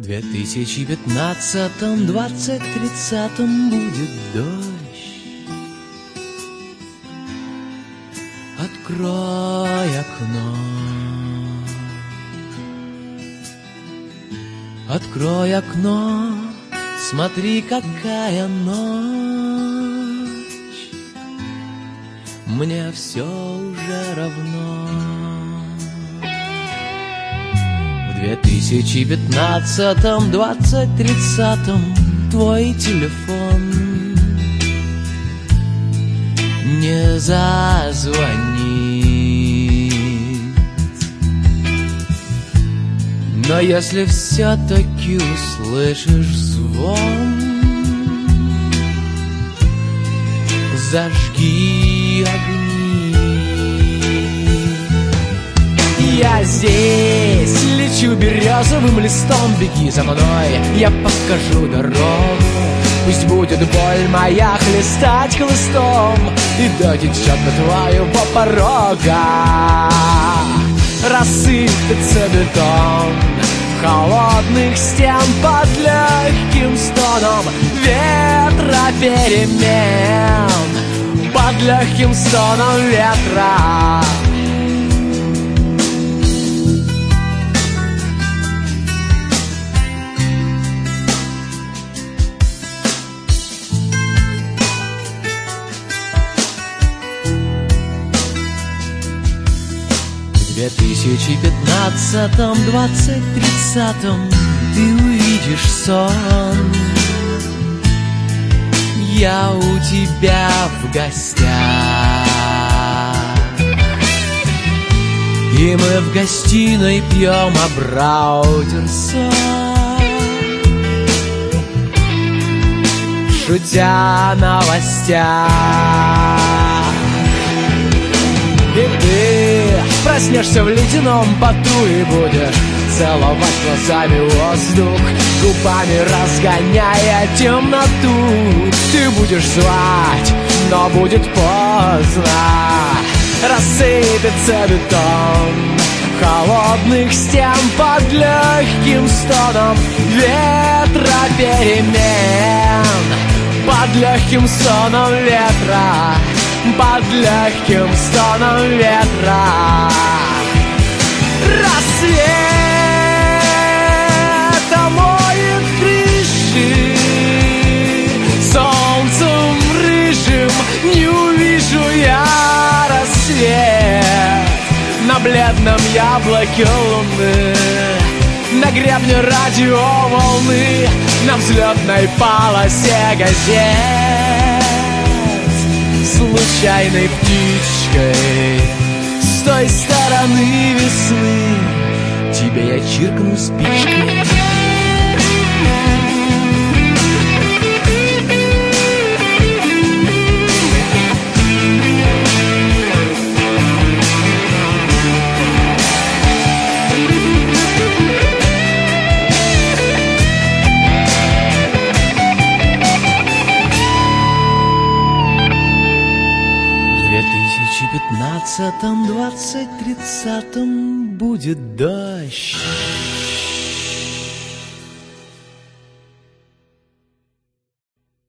2015-м, 2030-м будет дождь. Открой окно, открой окно, смотри, какая ночь. Мне все уже равно. В 2015-м, 2030-м твой телефон не зазвонит. Но если все-таки услышишь звон, зажги огни. Я здесь лечу березовым листом, беги за мной, я покажу дорогу. Пусть будет боль моя хлестать хлыстом и дотечет до твоего порога. Рассыпется бетон холодных стен под легким стоном ветра перемен, под легким стоном ветра. В 2015-м, 2030-м ты увидишь сон. Я у тебя в гостях, и мы в гостиной пьем абраудерсон, шутя о новостях. И ты проснешься в ледяном поту и будешь целовать глазами воздух, губами разгоняя темноту. Ты будешь звать, но будет поздно. Рассыпется бетон холодных стен под легким стоном ветра перемен, под легким стоном ветра, под легким стоном ветра. Рассвет омоет крыши солнцем рыжим, не увижу я рассвет на бледном яблоке луны, на гребне радиоволны, на взлетной полосе газет. Случайной птичкой с той стороны весны тебе я чиркну спичкой. В 2015-м, 2030-м будет дождь.